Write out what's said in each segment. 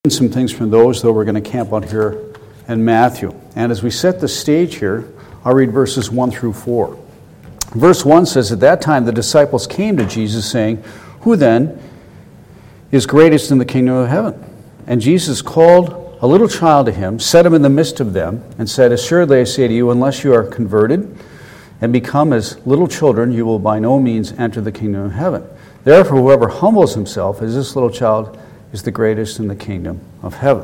Some things from those, though we're going to camp out here in Matthew. And as we set the stage here, I'll read verses 1 through 4. Verse 1 says, "At that time the disciples came to Jesus, saying, 'Who then is greatest in the kingdom of heaven?' And Jesus called a little child to him, set him in the midst of them, and said, 'Assuredly I say to you, unless you are converted and become as little children, you will by no means enter the kingdom of heaven. Therefore whoever humbles himself as this little child is the greatest in the kingdom of heaven.'"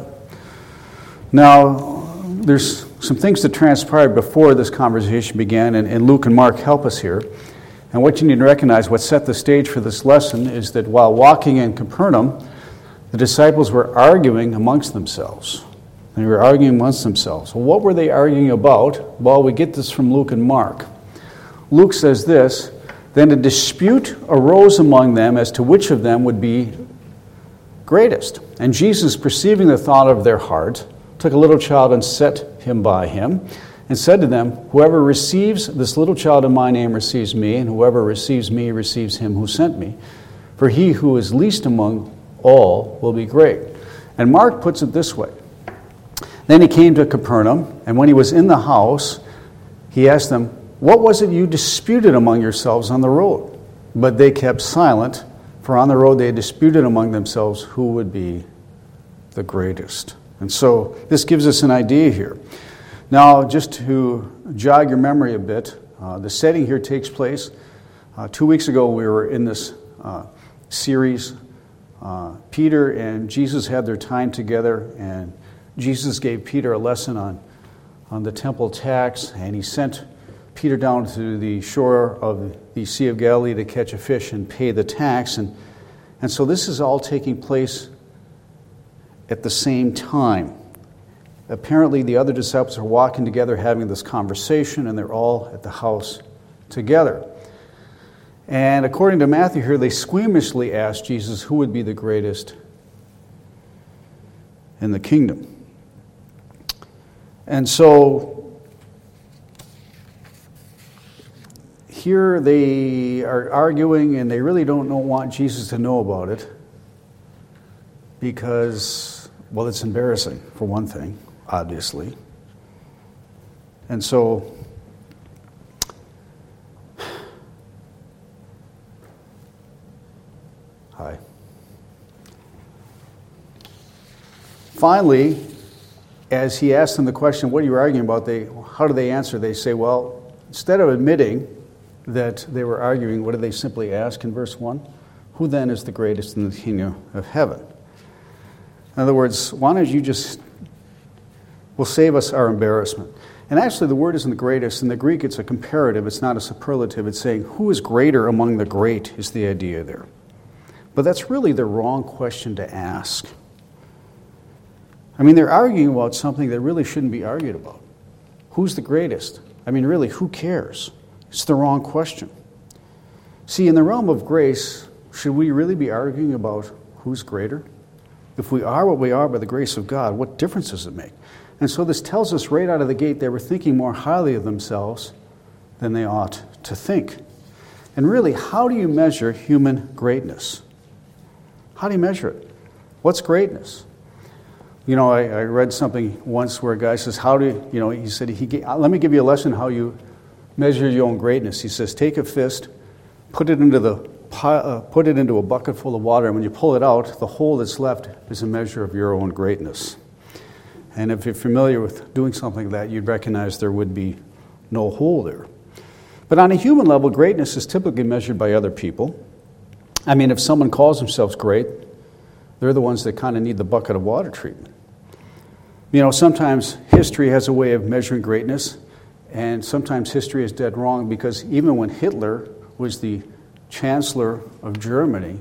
Now, there's some things that transpired before this conversation began, and Luke and Mark help us here. And what you need to recognize, what set the stage for this lesson, is that while walking in Capernaum, the disciples were arguing amongst themselves. They were arguing amongst themselves. Well, what were they arguing about? Well, we get this from Luke and Mark. Luke says this, "Then a dispute arose among them as to which of them would be greatest. And Jesus, perceiving the thought of their heart, took a little child and set him by him, and said to them, 'Whoever receives this little child in my name receives me, and whoever receives me receives him who sent me. For he who is least among all will be great.'" And Mark puts it this way. "Then he came to Capernaum, and when he was in the house, he asked them, 'What was it you disputed among yourselves on the road?' But they kept silent, for on the road they had disputed among themselves who would be the greatest." And so this gives us an idea here. Now, just to jog your memory a bit, the setting here takes place. 2 weeks ago we were in this series. Peter and Jesus had their time together, and Jesus gave Peter a lesson on the temple tax, and he sent Peter down to the shore of the Sea of Galilee to catch a fish and pay the tax. And so this is all taking place at the same time. Apparently the other disciples are walking together having this conversation, and they're all at the house together. And according to Matthew here, they squeamishly asked Jesus who would be the greatest in the kingdom. And so here they are arguing, and they really don't want Jesus to know about it because, well, it's embarrassing, for one thing, obviously. And so finally, as he asked them the question, "What are you arguing about?" How do they answer? They say, well, instead of admitting that they were arguing, what did they simply ask in verse 1? "Who then is the greatest in the kingdom of heaven?" In other words, why don't you will save us our embarrassment. And actually the word isn't the greatest. In the Greek it's a comparative, it's not a superlative. It's saying who is greater among the great is the idea there. But that's really the wrong question to ask. I mean, they're arguing about something that really shouldn't be argued about. Who's the greatest? I mean, really, who cares? It's the wrong question. See, in the realm of grace, should we really be arguing about who's greater? If we are what we are by the grace of God, what difference does it make? And so this tells us right out of the gate they were thinking more highly of themselves than they ought to think. And really, how do you measure human greatness? How do you measure it? What's greatness? You know, I read something once where a guy says, he said, let me give you a lesson how you measure your own greatness. He says, take a fist, put it into a bucket full of water, and when you pull it out, the hole that's left is a measure of your own greatness. And if you're familiar with doing something like that, you'd recognize there would be no hole there. But on a human level, greatness is typically measured by other people. I mean, if someone calls themselves great, they're the ones that kind of need the bucket of water treatment. You know, sometimes history has a way of measuring greatness, and sometimes history is dead wrong, because even when Hitler was the Chancellor of Germany,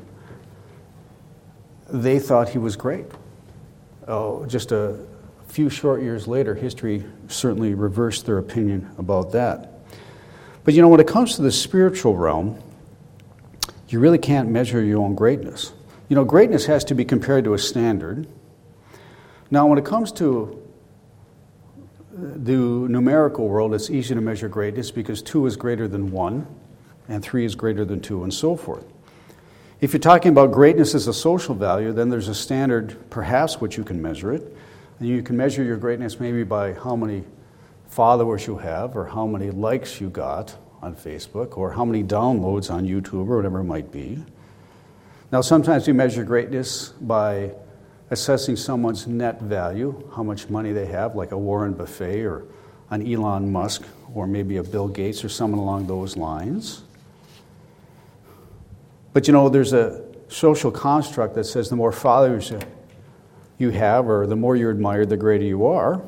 they thought he was great. Just a few short years later, history certainly reversed their opinion about that. But you know, when it comes to the spiritual realm, you really can't measure your own greatness. You know, greatness has to be compared to a standard. Now, when it comes to the numerical world, it's easy to measure greatness because 2 is greater than 1, and 3 is greater than 2, and so forth. If you're talking about greatness as a social value, then there's a standard, perhaps, which you can measure it. And you can measure your greatness maybe by how many followers you have, or how many likes you got on Facebook, or how many downloads on YouTube, or whatever it might be. Now, sometimes we measure greatness by assessing someone's net value, how much money they have, like a Warren Buffett or an Elon Musk, or maybe a Bill Gates or someone along those lines. But there's a social construct that says the more followers you have, or the more you're admired, the greater you are.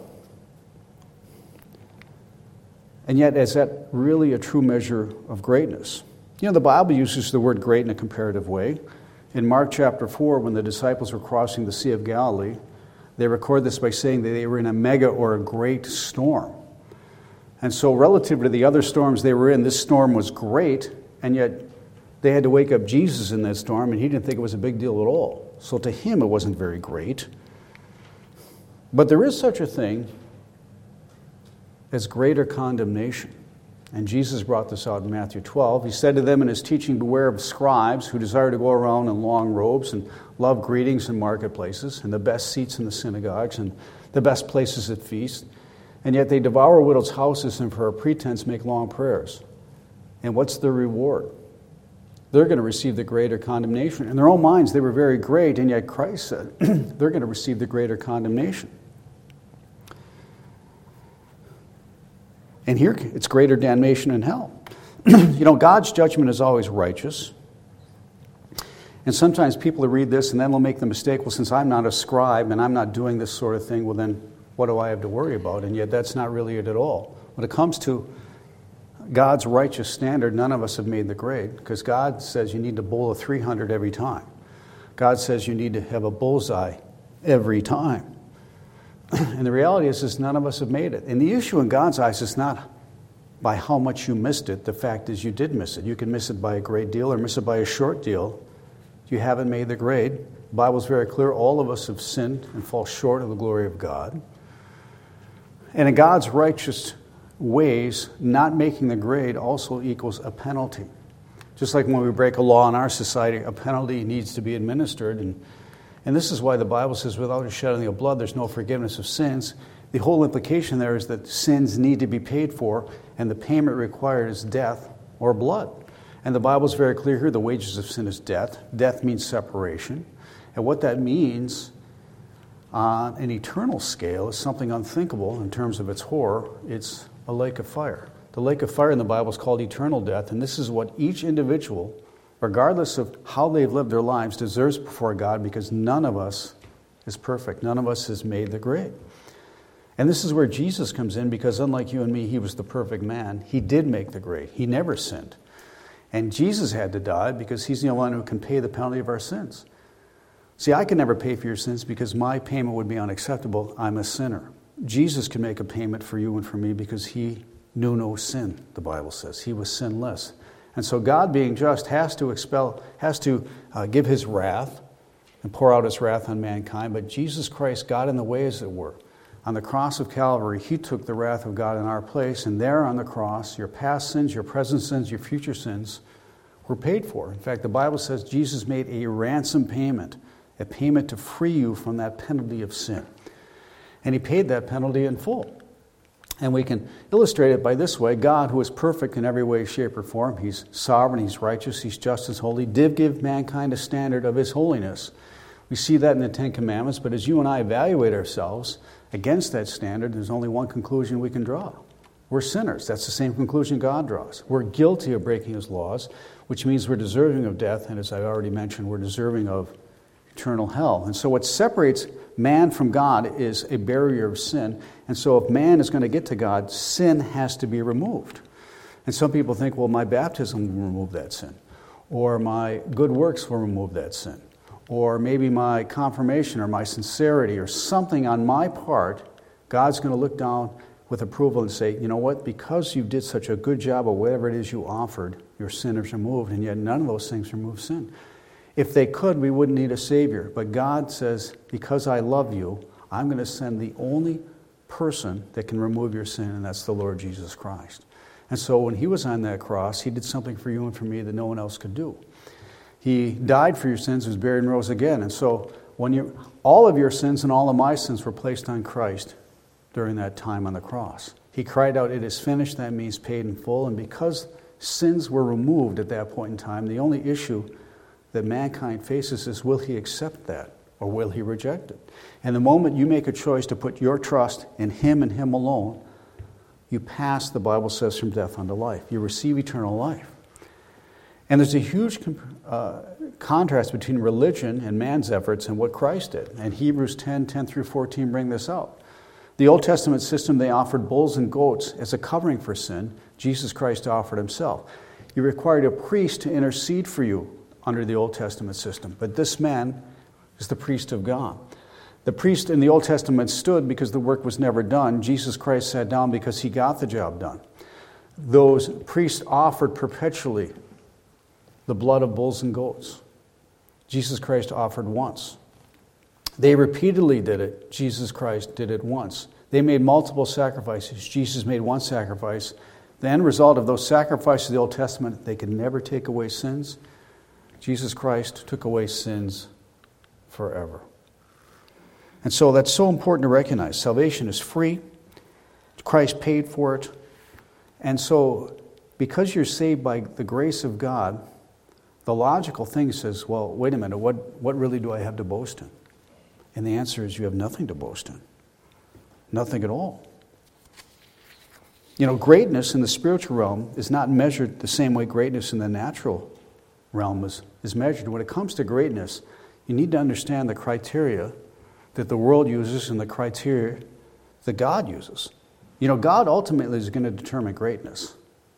And yet, is that really a true measure of greatness? The Bible uses the word great in a comparative way. In Mark chapter 4, when the disciples were crossing the Sea of Galilee, they record this by saying that they were in a mega or a great storm. And so relative to the other storms they were in, this storm was great, and yet they had to wake up Jesus in that storm, and he didn't think it was a big deal at all. So to him, it wasn't very great. But there is such a thing as greater condemnation. And Jesus brought this out in Matthew 12. He said to them in his teaching, "Beware of scribes who desire to go around in long robes and love greetings in marketplaces and the best seats in the synagogues and the best places at feasts. And yet they devour widows' houses and for a pretense make long prayers. And what's their reward? They're going to receive the greater condemnation." In their own minds, they were very great, and yet Christ said they're going to receive the greater condemnation. And here, it's greater damnation in hell. God's judgment is always righteous. And sometimes people read this and then they'll make the mistake, well, since I'm not a scribe and I'm not doing this sort of thing, well then, what do I have to worry about? And yet that's not really it at all. When it comes to God's righteous standard, none of us have made the grade, because God says you need to bowl a 300 every time. God says you need to have a bullseye every time. And the reality is none of us have made it. And the issue in God's eyes is not by how much you missed it. The fact is you did miss it. You can miss it by a great deal or miss it by a short deal. You haven't made the grade. The Bible's very clear. All of us have sinned and fall short of the glory of God. And in God's righteous ways, not making the grade also equals a penalty. Just like when we break a law in our society, a penalty needs to be administered. And this is why the Bible says, without a shedding of blood, there's no forgiveness of sins. The whole implication there is that sins need to be paid for, and the payment required is death or blood. And the Bible's very clear here, the wages of sin is death. Death means separation. And what that means on an eternal scale is something unthinkable in terms of its horror. It's a lake of fire. The lake of fire in the Bible is called eternal death, and this is what each individual, regardless of how they've lived their lives, deserves before God, because none of us is perfect. None of us has made the grade. And this is where Jesus comes in, because unlike you and me, he was the perfect man. He did make the grade. He never sinned. And Jesus had to die because he's the only one who can pay the penalty of our sins. See, I can never pay for your sins because my payment would be unacceptable. I'm a sinner. Jesus can make a payment for you and for me because he knew no sin, the Bible says. He was sinless. And so God, being just, has to give his wrath and pour out his wrath on mankind. But Jesus Christ got in the way, as it were. On the cross of Calvary, he took the wrath of God in our place. And there on the cross, your past sins, your present sins, your future sins were paid for. In fact, the Bible says Jesus made a ransom payment, a payment to free you from that penalty of sin. And he paid that penalty in full. And we can illustrate it by this way. God, who is perfect in every way, shape, or form, he's sovereign, he's righteous, he's just, and holy, did give mankind a standard of his holiness. We see that in the Ten Commandments, but as you and I evaluate ourselves against that standard, there's only one conclusion we can draw. We're sinners. That's the same conclusion God draws. We're guilty of breaking his laws, which means we're deserving of death, and as I already mentioned, we're deserving of eternal hell. And so what separates man from God is a barrier of sin. And so if man is going to get to God, sin has to be removed. And some people think, well, my baptism will remove that sin. Or my good works will remove that sin. Or maybe my confirmation or my sincerity or something on my part, God's going to look down with approval and say, you know what, because you did such a good job of whatever it is you offered, your sin is removed, and yet none of those things remove sin. If they could, we wouldn't need a Savior. But God says, because I love you, I'm going to send the only person that can remove your sin, and that's the Lord Jesus Christ. And so when he was on that cross, he did something for you and for me that no one else could do. He died for your sins, was buried, and rose again. And so all of your sins and all of my sins were placed on Christ during that time on the cross. He cried out, "It is finished." That means paid in full. And because sins were removed at that point in time, the only issue that mankind faces is, will he accept that or will he reject it? And the moment you make a choice to put your trust in him and him alone, you pass, the Bible says, from death unto life. You receive eternal life. And there's a huge contrast between religion and man's efforts and what Christ did. And Hebrews 10 through 14 bring this out. The Old Testament system, they offered bulls and goats as a covering for sin. Jesus Christ offered himself. You required a priest to intercede for you under the Old Testament system. But this man is the priest of God. The priest in the Old Testament stood because the work was never done. Jesus Christ sat down because he got the job done. Those priests offered perpetually the blood of bulls and goats. Jesus Christ offered once. They repeatedly did it. Jesus Christ did it once. They made multiple sacrifices. Jesus made one sacrifice. The end result of those sacrifices of the Old Testament, they could never take away sins. Jesus Christ took away sins forever. And so that's so important to recognize. Salvation is free. Christ paid for it. And so because you're saved by the grace of God, the logical thing says, well, wait a minute, what really do I have to boast in? And the answer is you have nothing to boast in. Nothing at all. You know, greatness in the spiritual realm is not measured the same way greatness in the natural realm is measured. When it comes to greatness, you need to understand the criteria that the world uses and the criteria that God uses. You know, God ultimately is going to determine greatness.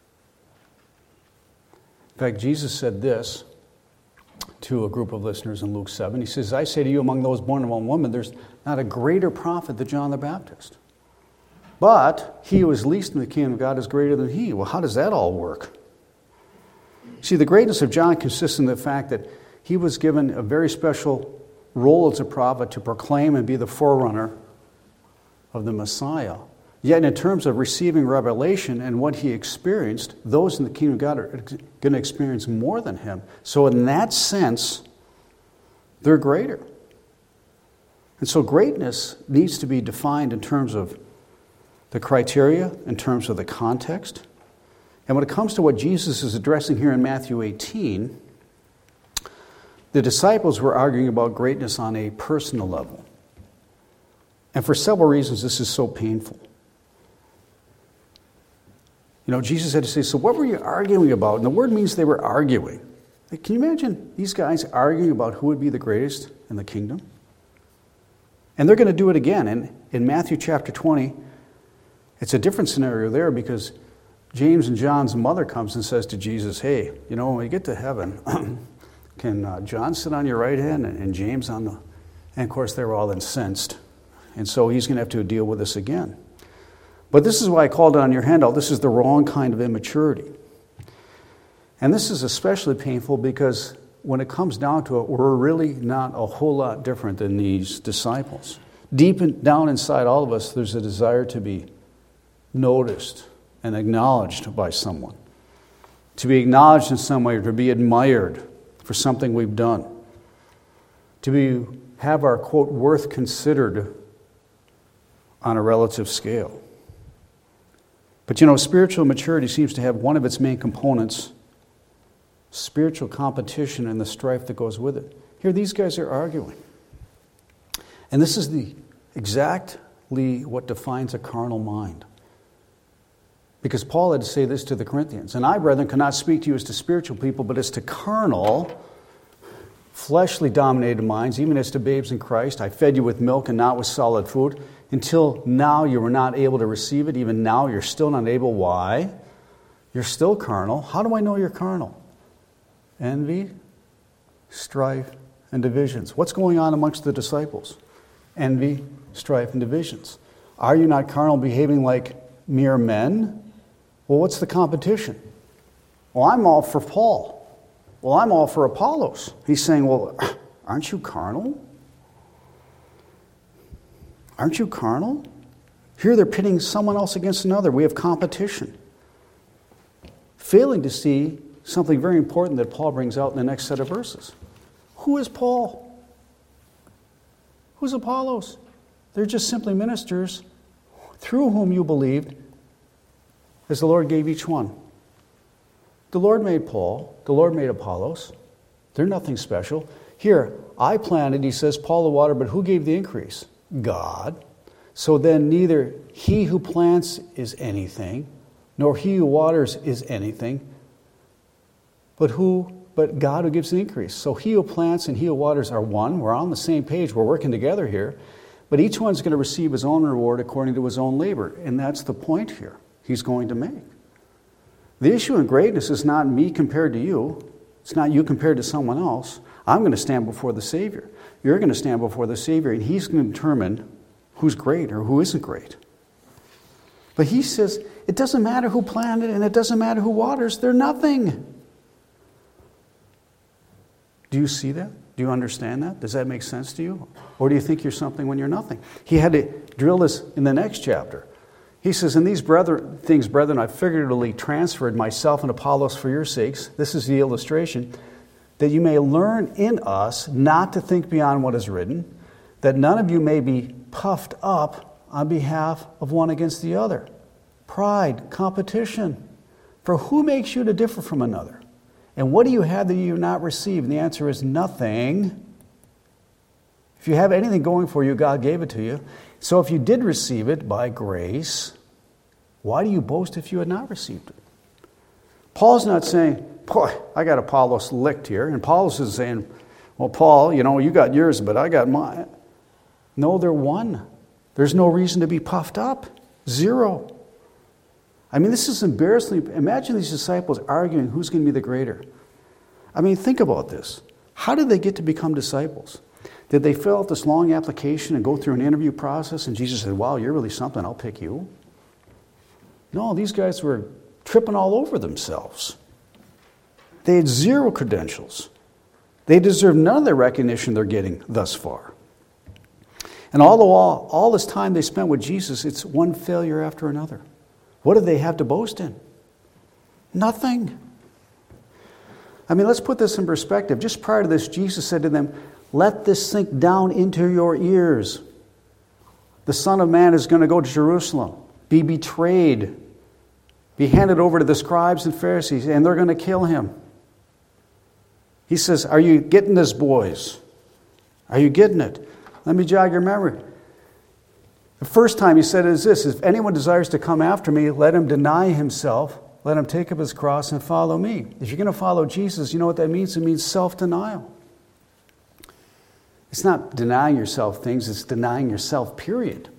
In fact, Jesus said this to a group of listeners in Luke 7. He says, "I say to you, among those born of one woman, there's not a greater prophet than John the Baptist. But he who is least in the kingdom of God is greater than he." Well, how does that all work? See, the greatness of John consists in the fact that he was given a very special role as a prophet to proclaim and be the forerunner of the Messiah. Yet in terms of receiving revelation and what he experienced, those in the kingdom of God are going to experience more than him. So in that sense, they're greater. And so greatness needs to be defined in terms of the criteria, in terms of the context. And when it comes to what Jesus is addressing here in Matthew 18, the disciples were arguing about greatness on a personal level. And for several reasons, this is so painful. You know, Jesus had to say, so what were you arguing about? And the word means they were arguing. Like, can you imagine these guys arguing about who would be the greatest in the kingdom? And they're going to do it again. And in Matthew chapter 20, it's a different scenario there because James and John's mother comes and says to Jesus, hey, you know, when we get to heaven, can John sit on your right hand and James on the... And of course, they were all incensed. And so he's going to have to deal with this again. But this is why I called it on your handout. This is the wrong kind of immaturity. And this is especially painful because when it comes down to it, we're really not a whole lot different than these disciples. Deep down inside all of us, there's a desire to be noticed and acknowledged by someone. To be acknowledged in some way, or to be admired for something we've done. To have our, quote, worth considered on a relative scale. But you know, spiritual maturity seems to have one of its main components, spiritual competition and the strife that goes with it. Here, these guys are arguing. And this is exactly what defines a carnal mind. Because Paul had to say this to the Corinthians. And I, brethren, cannot speak to you as to spiritual people, but as to carnal, fleshly dominated minds, even as to babes in Christ. I fed you with milk and not with solid food. Until now you were not able to receive it. Even now you're still not able. Why? You're still carnal. How do I know you're carnal? Envy, strife, and divisions. What's going on amongst the disciples? Envy, strife, and divisions. Are you not carnal, behaving like mere men? Well, what's the competition? Well, I'm all for Paul. Well, I'm all for Apollos. He's saying, well, aren't you carnal? Aren't you carnal? Here they're pitting someone else against another. We have competition. Failing to see something very important that Paul brings out in the next set of verses. Who is Paul? Who's Apollos? They're just simply ministers through whom you believed as the Lord gave each one. The Lord made Paul. The Lord made Apollos. They're nothing special. Here, I planted, he says, Paul the water, but who gave the increase? God. So then neither he who plants is anything, nor he who waters is anything, but God who gives the increase. So he who plants and he who waters are one. We're on the same page. We're working together here. But each one's going to receive his own reward according to his own labor. And that's the point here he's going to make. The issue in greatness is not me compared to you. It's not you compared to someone else. I'm going to stand before the Savior. You're going to stand before the Savior, and he's going to determine who's great or who isn't great. But he says, it doesn't matter who planted and it doesn't matter who waters. They're nothing. Do you see that? Do you understand that? Does that make sense to you? Or do you think you're something when you're nothing? He had to drill this in the next chapter. He says, in these things, brethren, I figuratively transferred myself and Apollos for your sakes. This is the illustration. That you may learn in us not to think beyond what is written, that none of you may be puffed up on behalf of one against the other. Pride, competition. For who makes you to differ from another? And what do you have that you have not received? And the answer is nothing. If you have anything going for you, God gave it to you. So if you did receive it by grace, why do you boast if you had not received it? Paul's not saying, boy, I got Apollos licked here. And Paul's is saying, well, Paul, you got yours, but I got mine. No, they're one. There's no reason to be puffed up. Zero. I mean, this is embarrassing. Imagine these disciples arguing who's going to be the greater. I mean, think about this. How did they get to become disciples? Did they fill out this long application and go through an interview process and Jesus said, wow, you're really something, I'll pick you? No, these guys were tripping all over themselves. They had zero credentials. They deserve none of the recognition they're getting thus far. And all this time they spent with Jesus, it's one failure after another. What do they have to boast in? Nothing. I mean, let's put this in perspective. Just prior to this, Jesus said to them, let this sink down into your ears. The Son of Man is going to go to Jerusalem, be betrayed, be handed over to the scribes and Pharisees, and they're going to kill him. He says, are you getting this, boys? Are you getting it? Let me jog your memory. The first time he said it is this, if anyone desires to come after me, let him deny himself, let him take up his cross and follow me. If you're going to follow Jesus, you know what that means? It means self-denial. It's not denying yourself things, it's denying yourself, period.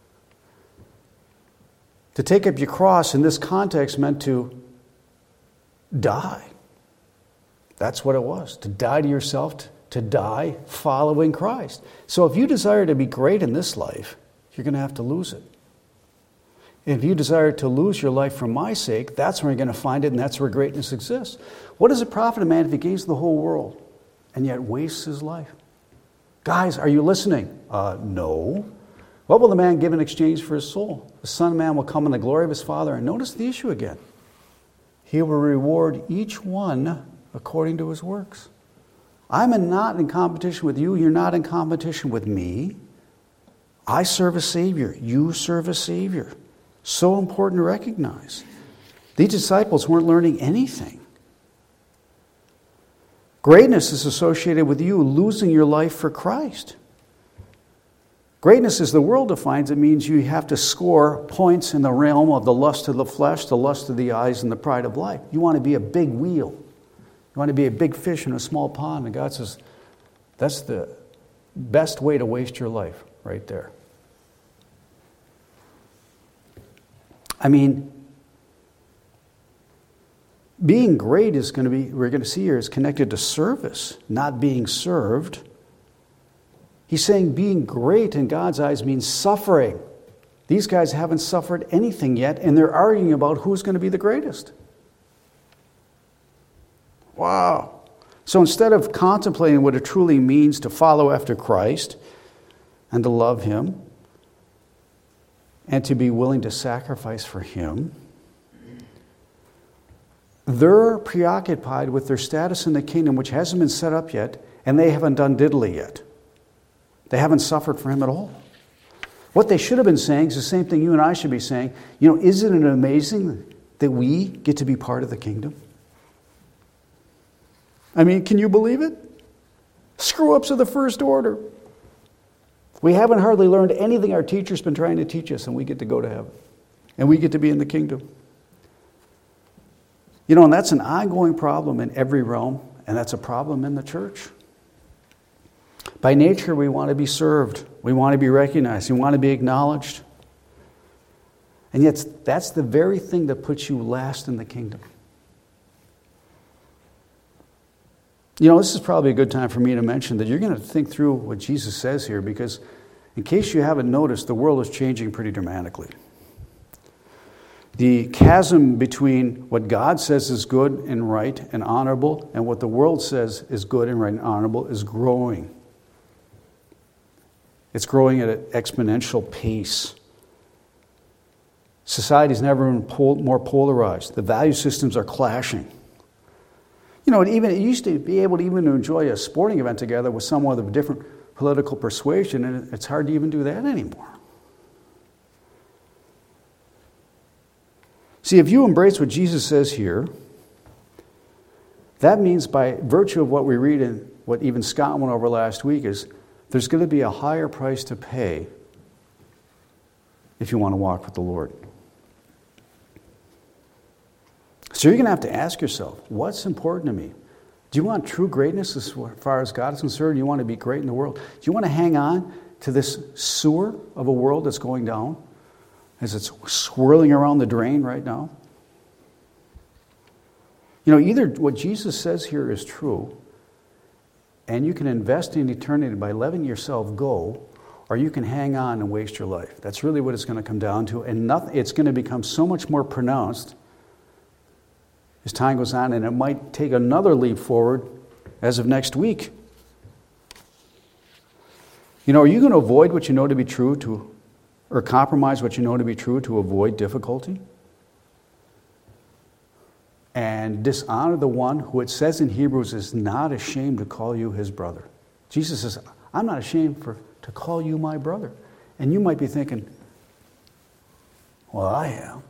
To take up your cross in this context meant to die. That's what it was, to die to yourself, to die following Christ. So if you desire to be great in this life, you're going to have to lose it. If you desire to lose your life for my sake, that's where you're going to find it, and that's where greatness exists. What does it profit a man if he gains the whole world and yet wastes his life? Guys, are you listening? No. What will the man give in exchange for his soul? The Son of Man will come in the glory of his Father. And notice the issue again. He will reward each one according to his works. I'm not in competition with you. You're not in competition with me. I serve a Savior. You serve a Savior. So important to recognize. These disciples weren't learning anything. Greatness is associated with you losing your life for Christ. Greatness, as the world defines it, means you have to score points in the realm of the lust of the flesh, the lust of the eyes, and the pride of life. You want to be a big wheel. You want to be a big fish in a small pond. And God says, that's the best way to waste your life, right there. I mean, being great is going to be, we're going to see here, is connected to service, not being served. He's saying being great in God's eyes means suffering. These guys haven't suffered anything yet, and they're arguing about who's going to be the greatest. Wow. So instead of contemplating what it truly means to follow after Christ and to love Him and to be willing to sacrifice for Him, they're preoccupied with their status in the kingdom, which hasn't been set up yet, and they haven't done diddly yet. They haven't suffered for him at all. What they should have been saying is the same thing you and I should be saying. Isn't it amazing that we get to be part of the kingdom? I mean, can you believe it? Screw-ups of the first order. We haven't hardly learned anything our teacher's been trying to teach us, and we get to go to heaven. And we get to be in the kingdom. And that's an ongoing problem in every realm, and that's a problem in the church. By nature, we want to be served. We want to be recognized. We want to be acknowledged. And yet, that's the very thing that puts you last in the kingdom. This is probably a good time for me to mention that you're going to think through what Jesus says here, because in case you haven't noticed, the world is changing pretty dramatically. The chasm between what God says is good and right and honorable and what the world says is good and right and honorable is growing. It's growing at an exponential pace. Society's never been more polarized. The value systems are clashing. It used to be able to even enjoy a sporting event together with someone of a different political persuasion, and it's hard to even do that anymore. See, if you embrace what Jesus says here, that means by virtue of what we read and what even Scott went over last week is there's going to be a higher price to pay if you want to walk with the Lord. So you're going to have to ask yourself, what's important to me? Do you want true greatness as far as God is concerned? Do you want to be great in the world? Do you want to hang on to this sewer of a world that's going down as it's swirling around the drain right now? Either what Jesus says here is true, and you can invest in eternity by letting yourself go, or you can hang on and waste your life. That's really what it's going to come down to, and it's going to become so much more pronounced as time goes on, and it might take another leap forward as of next week. Are you going to avoid what you know to be true or compromise what you know to be true to avoid difficulty? And dishonor the one who it says in Hebrews is not ashamed to call you his brother. Jesus says, I'm not ashamed to call you my brother. And you might be thinking, well, I am.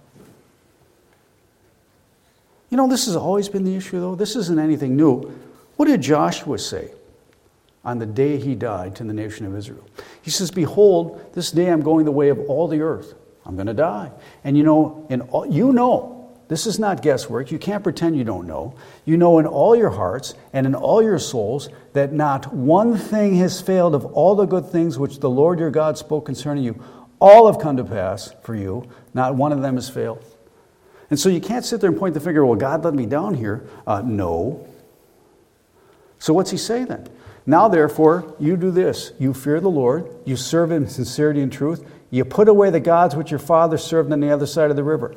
This has always been the issue, though. This isn't anything new. What did Joshua say on the day he died to the nation of Israel? He says, behold, this day I'm going the way of all the earth. I'm going to die. And this is not guesswork. You can't pretend you don't know. You know in all your hearts and in all your souls that not one thing has failed of all the good things which the Lord your God spoke concerning you. All have come to pass for you. Not one of them has failed. And so you can't sit there and point the finger, well, God let me down here. No. So what's he say then? Now, therefore, you do this. You fear the Lord. You serve him in sincerity and truth. You put away the gods which your fathers served on the other side of the river.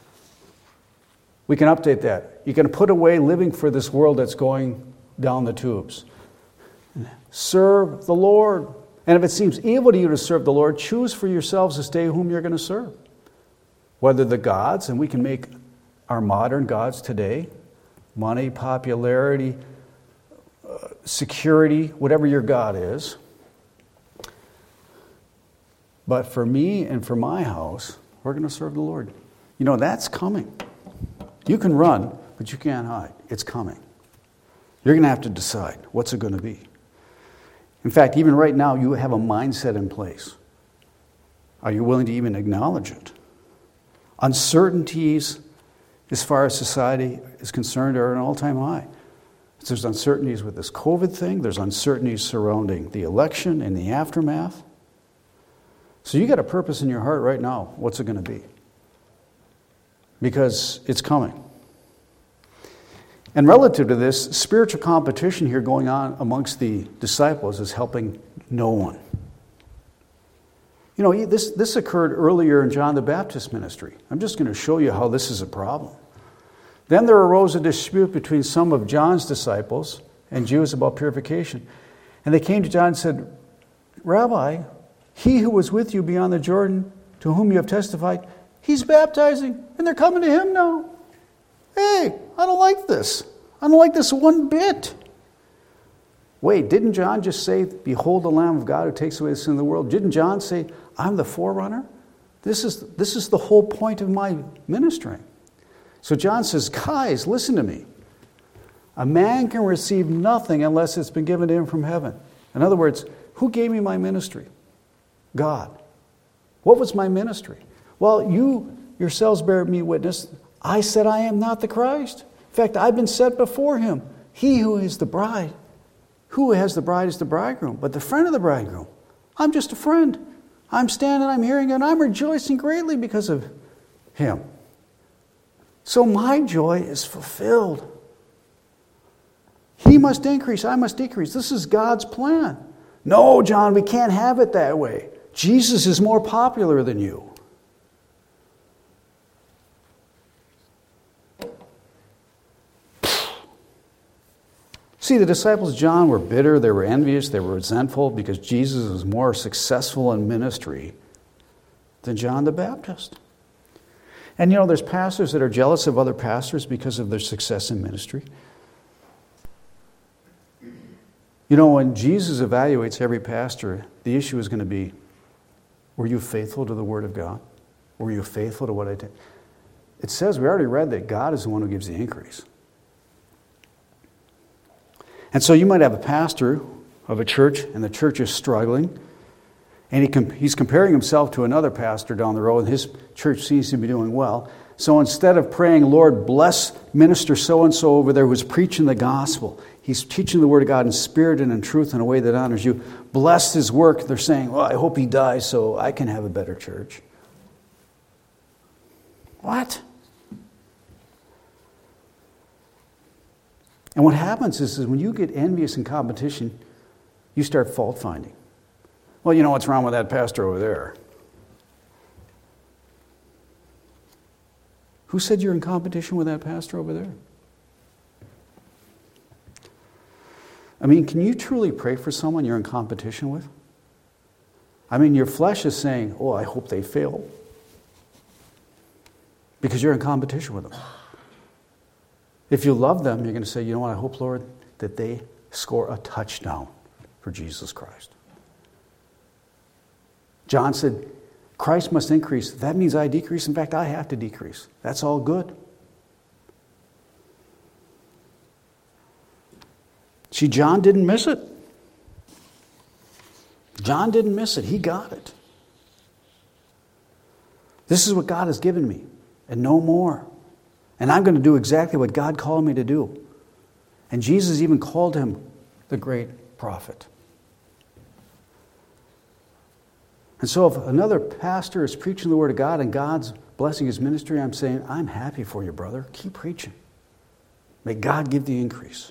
We can update that. You can put away living for this world that's going down the tubes. Serve the Lord. And if it seems evil to you to serve the Lord, choose for yourselves this day whom you're going to serve. Whether the gods, and we can make our modern gods today, money, popularity, security, whatever your God is. But for me and for my house, we're going to serve the Lord. That's coming. You can run, but you can't hide. It's coming. You're going to have to decide what's it going to be. In fact, even right now, you have a mindset in place. Are you willing to even acknowledge it? Uncertainties, as far as society is concerned, are an all-time high. There's uncertainties with this COVID thing. There's uncertainties surrounding the election and the aftermath. So you got a purpose in your heart right now. What's it going to be? Because it's coming. And relative to this, spiritual competition here going on amongst the disciples is helping no one. This occurred earlier in John the Baptist's ministry. I'm just going to show you how this is a problem. Then there arose a dispute between some of John's disciples and Jews about purification. And they came to John and said, Rabbi, he who was with you beyond the Jordan, to whom you have testified, he's baptizing, and they're coming to him now. Hey, I don't like this. I don't like this one bit. Wait, didn't John just say, behold the Lamb of God who takes away the sin of the world? Didn't John say, I'm the forerunner? This is the whole point of my ministry. So John says, guys, listen to me. A man can receive nothing unless it's been given to him from heaven. In other words, who gave me my ministry? God. What was my ministry? Well, you yourselves bear me witness. I said I am not the Christ. In fact, I've been set before him. He who is the bride. Who has the bride is the bridegroom. But the friend of the bridegroom, I'm just a friend. I'm standing, I'm hearing, and I'm rejoicing greatly because of him. So my joy is fulfilled. He must increase, I must decrease. This is God's plan. No, John, we can't have it that way. Jesus is more popular than you. See, the disciples of John were bitter, they were envious, they were resentful because Jesus was more successful in ministry than John the Baptist. And you know, there's pastors that are jealous of other pastors because of their success in ministry. You know, when Jesus evaluates every pastor, the issue is going to be, were you faithful to the Word of God? Were you faithful to what I did? It says, we already read that God is the one who gives the increase. And so you might have a pastor of a church, and the church is struggling, and he's comparing himself to another pastor down the road, and his church seems to be doing well. So instead of praying, Lord, bless minister so-and-so over there who's preaching the gospel, he's teaching the Word of God in spirit and in truth in a way that honors you, bless his work. They're saying, well, I hope he dies so I can have a better church. What? And what happens is when you get envious in competition, you start fault finding. Well, you know what's wrong with that pastor over there? Who said you're in competition with that pastor over there? I mean, can you truly pray for someone you're in competition with? I mean, your flesh is saying, oh, I hope they fail. Because you're in competition with them. If you love them, you're going to say, you know what, I hope, Lord, that they score a touchdown for Jesus Christ. John said, Christ must increase. That means I decrease. In fact, I have to decrease. That's all good. See, John didn't miss it. John didn't miss it. He got it. This is what God has given me, and no more. And I'm going to do exactly what God called me to do. And Jesus even called him the great prophet. And so if another pastor is preaching the Word of God and God's blessing his ministry, I'm saying, I'm happy for you, brother. Keep preaching. May God give the increase.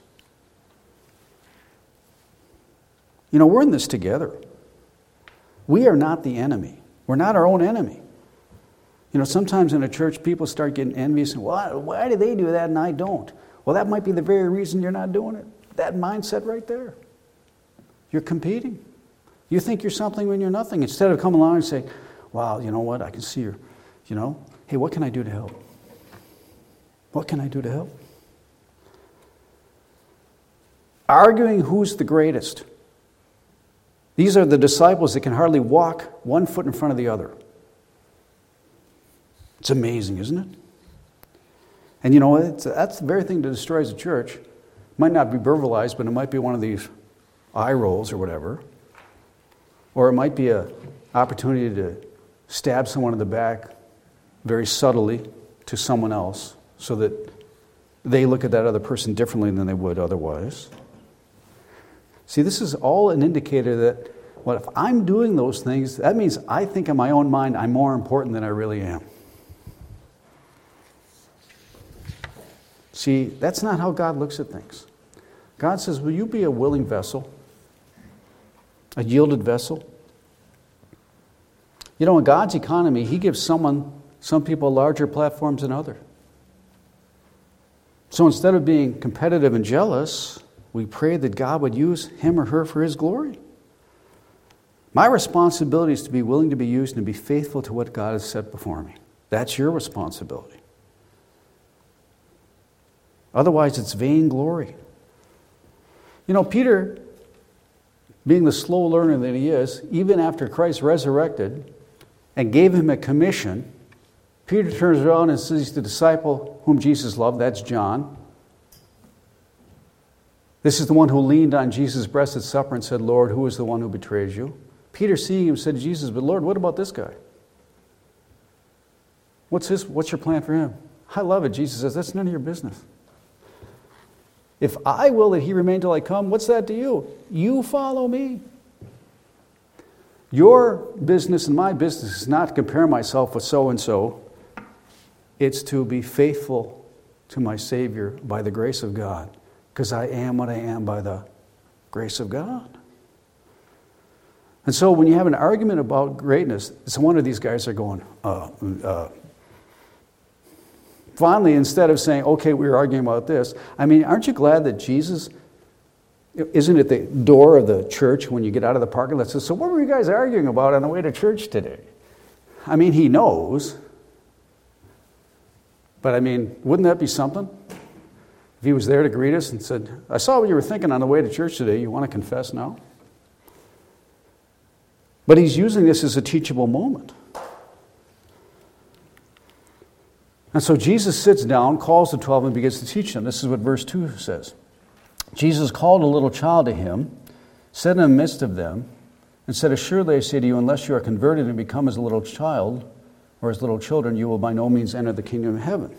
You know, we're in this together. We are not the enemy. We're not our own enemy. You know, sometimes in a church, people start getting envious and, why do they do that and I don't? Well, that might be the very reason you're not doing it. That mindset right there. You're competing. You think you're something when you're nothing. Instead of coming along and saying, wow, you know what, I can see her. You know, hey, what can I do to help? What can I do to help? Arguing who's the greatest. These are the disciples that can hardly walk one foot in front of the other. It's amazing, isn't it? And you know, that's the very thing that destroys the church. It might not be verbalized, but it might be one of these eye rolls or whatever. Or it might be an opportunity to stab someone in the back very subtly to someone else so that they look at that other person differently than they would otherwise. See, this is all an indicator that, well, if I'm doing those things, that means I think in my own mind I'm more important than I really am. See, that's not how God looks at things. God says, will you be a willing vessel? A yielded vessel? You know, in God's economy, He gives some people larger platforms than others. So instead of being competitive and jealous, we pray that God would use him or her for His glory. My responsibility is to be willing to be used and to be faithful to what God has set before me. That's your responsibility. Otherwise, it's vainglory. You know, Peter, being the slow learner that he is, even after Christ resurrected and gave him a commission, Peter turns around and sees the disciple whom Jesus loved, that's John. This is the one who leaned on Jesus' breast at supper and said, Lord, who is the one who betrays you? Peter, seeing him, said to Jesus, but Lord, what about this guy? What's your plan for him? I love it. Jesus says, that's none of your business. If I will that he remain till I come, what's that to you? You follow me. Your business and my business is not to compare myself with so-and-so. It's to be faithful to my Savior by the grace of God, because I am what I am by the grace of God. And so when you have an argument about greatness, it's one of these guys are going, Finally, instead of saying, okay, we were arguing about this, I mean, aren't you glad that Jesus isn't at the door of the church when you get out of the parking lot? So what were you guys arguing about on the way to church today? I mean, he knows. But I mean, wouldn't that be something? If he was there to greet us and said, I saw what you were thinking on the way to church today. You want to confess now? But he's using this as a teachable moment. And so Jesus sits down, calls the 12, and begins to teach them. This is what verse 2 says. Jesus called a little child to him, sat in the midst of them, and said, assuredly I say to you, unless you are converted and become as a little child, or as little children, you will by no means enter the kingdom of heaven.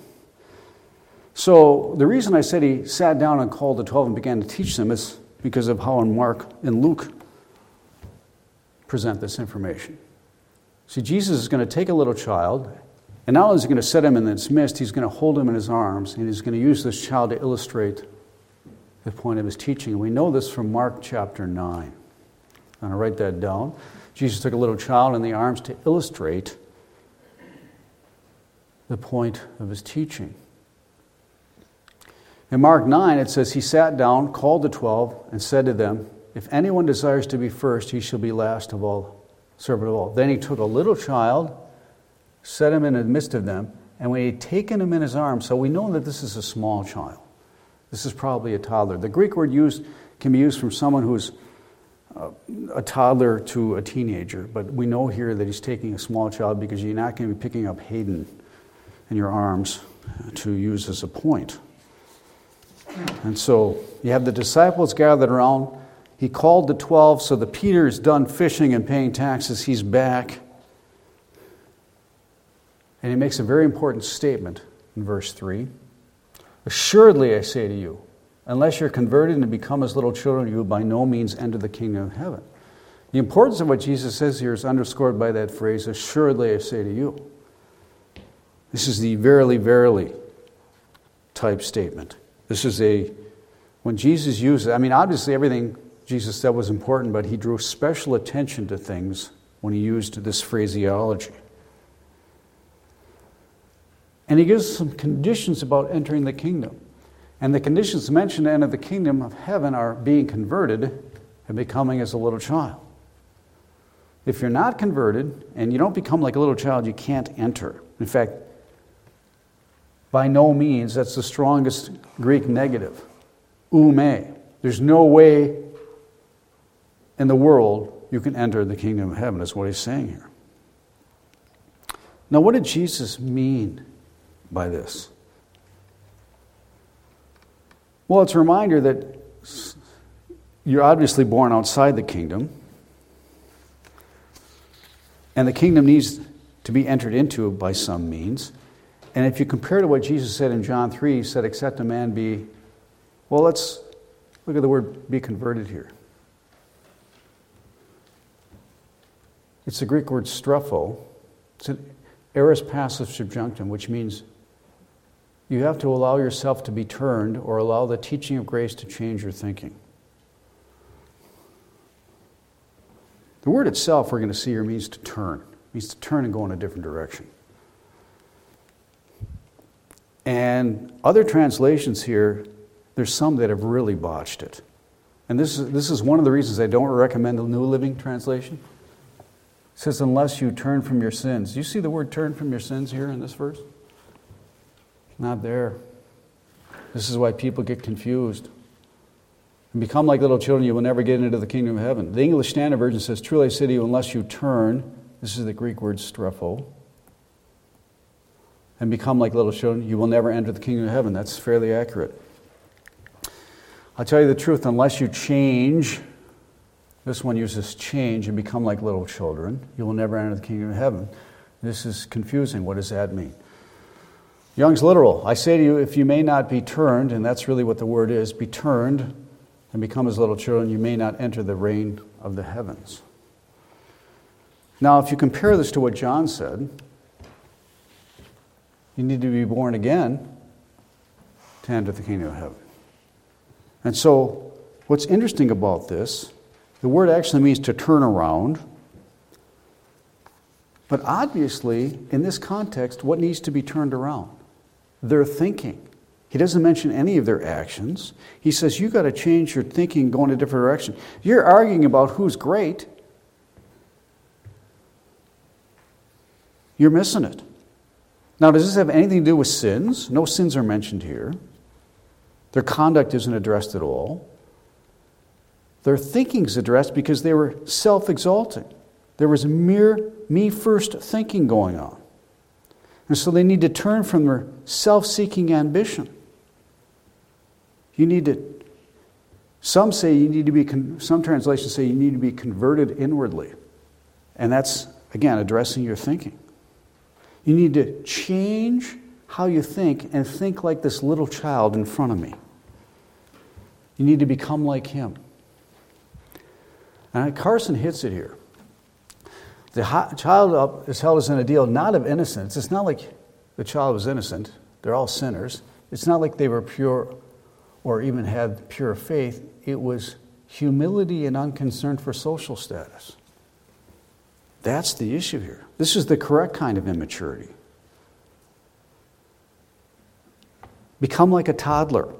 So the reason I said he sat down and called the 12 and began to teach them is because of how Mark and Luke present this information. See, Jesus is going to take a little child, and not only is he going to set him in his midst, he's going to hold him in his arms, and he's going to use this child to illustrate the point of his teaching. And we know this from Mark chapter 9. I'm going to write that down. Jesus took a little child in the arms to illustrate the point of his teaching. In Mark 9, it says, he sat down, called the 12, and said to them, if anyone desires to be first, he shall be last of all, servant of all. Then he took a little child, set him in the midst of them, and when he had taken him in his arms, so we know that this is a small child. This is probably a toddler. The Greek word used can be used from someone who's a toddler to a teenager, but we know here that he's taking a small child because you're not going to be picking up Hayden in your arms to use as a point. And so you have the disciples gathered around. He called the 12 so that Peter is done fishing and paying taxes. He's back. And he makes a very important statement in verse 3. Assuredly, I say to you, unless you're converted and become as little children, you will by no means enter the kingdom of heaven. The importance of what Jesus says here is underscored by that phrase, assuredly, I say to you. This is the verily, verily type statement. This is when Jesus uses, obviously everything Jesus said was important, but he drew special attention to things when he used this phraseology. And he gives some conditions about entering the kingdom. And the conditions mentioned to enter the kingdom of heaven are being converted and becoming as a little child. If you're not converted and you don't become like a little child, you can't enter. In fact, by no means, that's the strongest Greek negative. Oume. There's no way in the world you can enter the kingdom of heaven. That's what he's saying here. Now, what did Jesus mean by this? Well, it's a reminder that you're obviously born outside the kingdom, and the kingdom needs to be entered into by some means. And if you compare to what Jesus said in John 3, he said, except a man be, well, let's look at the word be converted here. It's the Greek word strepho. It's an aorist passive subjunctum, which means you have to allow yourself to be turned or allow the teaching of grace to change your thinking. The word itself, we're going to see here, means to turn. It means to turn and go in a different direction. And other translations here, there's some that have really botched it. And this is one of the reasons I don't recommend the New Living Translation. It says, unless you turn from your sins. Do you see the word turn from your sins here in this verse? Not there. This is why people get confused. And become like little children, you will never get into the kingdom of heaven. The English Standard Version says, truly I say to you, unless you turn, this is the Greek word strepho, and become like little children, you will never enter the kingdom of heaven. That's fairly accurate. I'll tell you the truth, unless you change, this one uses change and become like little children, you will never enter the kingdom of heaven. This is confusing. What does that mean? Young's literal. I say to you, if you may not be turned, and that's really what the word is, be turned and become as little children, you may not enter the reign of the heavens. Now, if you compare this to what John said, you need to be born again to enter the kingdom of heaven. And so, what's interesting about this, the word actually means to turn around. But obviously, in this context, what needs to be turned around? Their thinking. He doesn't mention any of their actions. He says, you've got to change your thinking, go in a different direction. You're arguing about who's great. You're missing it. Now, does this have anything to do with sins? No sins are mentioned here. Their conduct isn't addressed at all. Their thinking is addressed because they were self-exalting. There was mere me-first thinking going on. And so they need to turn from their self-seeking ambition. Some translations say you need to be converted inwardly. And that's, again, addressing your thinking. You need to change how you think and think like this little child in front of me. You need to become like him. And Carson hits it here. The child is held as an ideal not of innocence. It's not like the child was innocent. They're all sinners. It's not like they were pure or even had pure faith. It was humility and unconcern for social status. That's the issue here. This is the correct kind of immaturity. Become like a toddler.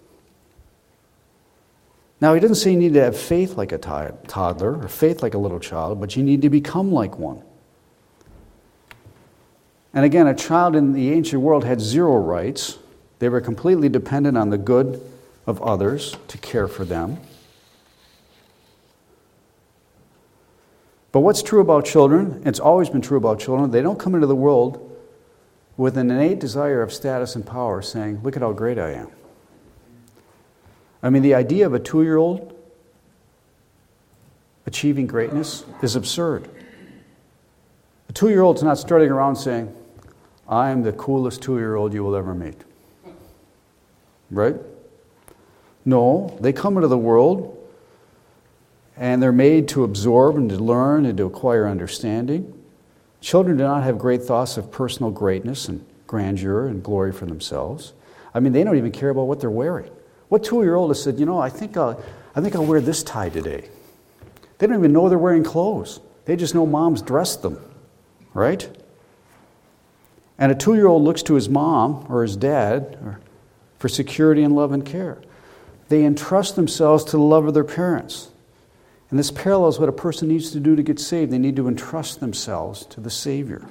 Now, he doesn't say you need to have faith like a toddler or faith like a little child, but you need to become like one. And again, a child in the ancient world had zero rights. They were completely dependent on the good of others to care for them. But what's true about children, it's always been true about children, they don't come into the world with an innate desire of status and power saying, look at how great I am. I mean, the idea of a 2-year-old achieving greatness is absurd. A 2-year-old's not strutting around saying, I am the coolest 2-year-old you will ever meet. Right? No, they come into the world and they're made to absorb and to learn and to acquire understanding. Children do not have great thoughts of personal greatness and grandeur and glory for themselves. I mean, they don't even care about what they're wearing. What 2-year-old has said, I think I'll wear this tie today. They don't even know they're wearing clothes. They just know mom's dressed them, right? And a 2-year-old looks to his mom or his dad for security and love and care. They entrust themselves to the love of their parents. And this parallels what a person needs to do to get saved. They need to entrust themselves to the Savior.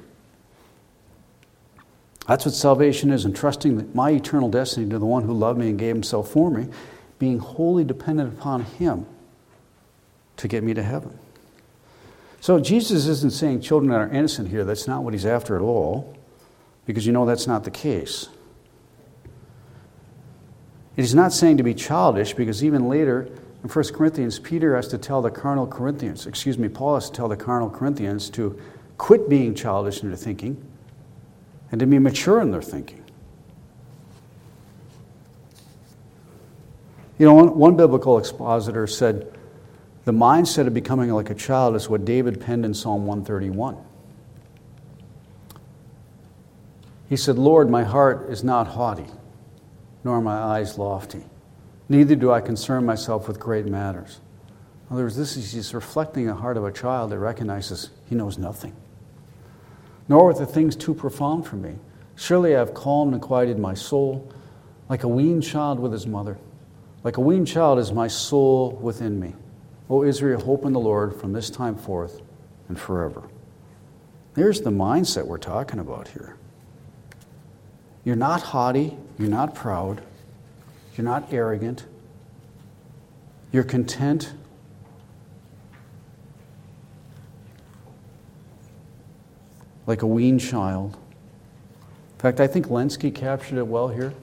That's what salvation is, entrusting my eternal destiny to the one who loved me and gave himself for me, being wholly dependent upon him to get me to heaven. So Jesus isn't saying children are innocent here. That's not what he's after at all, because that's not the case. He's not saying to be childish, because even later in 1 Corinthians, Paul has to tell the carnal Corinthians to quit being childish in their thinking and to be mature in their thinking. One biblical expositor said, the mindset of becoming like a child is what David penned in Psalm 131. He said, Lord, my heart is not haughty, nor my eyes lofty. Neither do I concern myself with great matters. In other words, he's reflecting the heart of a child that recognizes he knows nothing. Nor are the things too profound for me. Surely I have calmed and quieted my soul, like a weaned child with his mother. Like a weaned child is my soul within me. O Israel, hope in the Lord from this time forth and forever. There's the mindset we're talking about here. You're not haughty, you're not proud, You're not arrogant. You're content. Like a weaned child. In fact, I think Lenski captured it well here.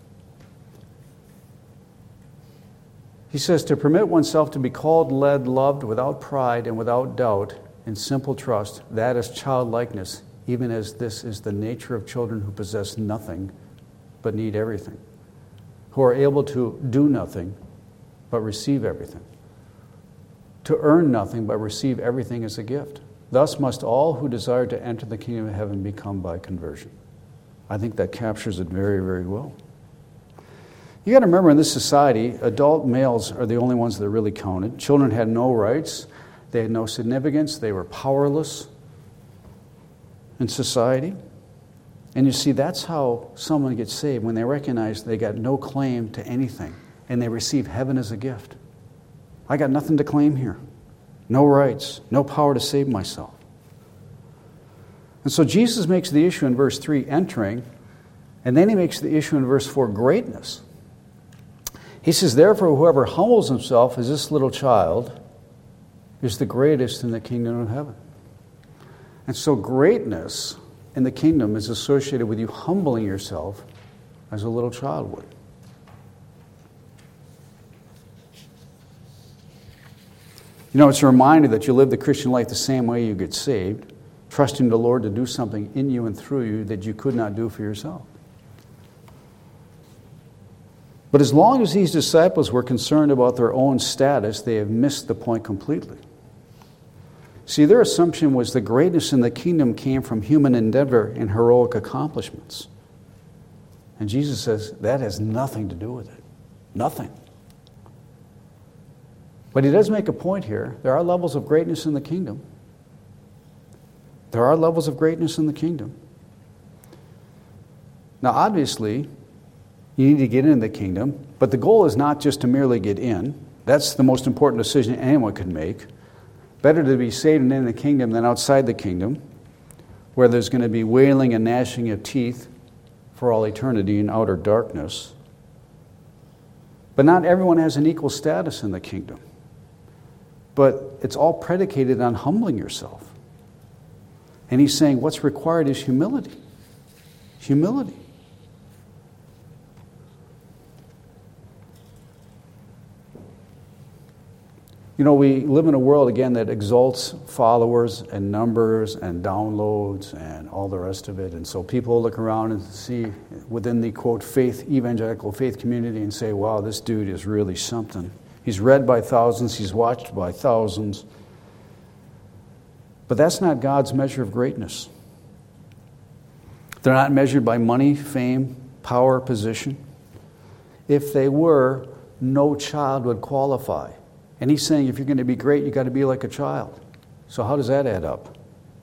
He says, to permit oneself to be called, led, loved without pride and without doubt, in simple trust, that is childlikeness, even as this is the nature of children who possess nothing but need everything, who are able to do nothing but receive everything, to earn nothing but receive everything as a gift. Thus must all who desire to enter the kingdom of heaven become by conversion. I think that captures it very, very well. You got to remember, in this society, adult males are the only ones that really counted. Children had no rights. They had no significance. They were powerless in society. And you see, that's how someone gets saved, when they recognize they got no claim to anything and they receive heaven as a gift. I got nothing to claim here. No rights, no power to save myself. And so Jesus makes the issue in verse 3, entering, and then he makes the issue in verse 4, greatness. He says, therefore, whoever humbles himself as this little child is the greatest in the kingdom of heaven. And so greatness in the kingdom is associated with you humbling yourself as a little child would. You know, it's a reminder that you live the Christian life the same way you get saved, trusting the Lord to do something in you and through you that you could not do for yourself. But as long as these disciples were concerned about their own status, they have missed the point completely. See, their assumption was the greatness in the kingdom came from human endeavor and heroic accomplishments. And Jesus says that has nothing to do with it. Nothing. But he does make a point here. There are levels of greatness in the kingdom. There are levels of greatness in the kingdom. Now, obviously, you need to get into the kingdom, but the goal is not just to merely get in. That's the most important decision anyone could make. Better to be saved and in the kingdom than outside the kingdom, where there's going to be wailing and gnashing of teeth for all eternity in outer darkness. But not everyone has an equal status in the kingdom. But it's all predicated on humbling yourself. And he's saying what's required is humility. Humility. You know, we live in a world, again, that exalts followers and numbers and downloads and all the rest of it. And so people look around and see within the, quote, evangelical faith community and say, wow, this dude is really something. He's read by thousands. He's watched by thousands. But that's not God's measure of greatness. They're not measured by money, fame, power, position. If they were, no child would qualify. And he's saying if you're going to be great, you've got to be like a child. So how does that add up?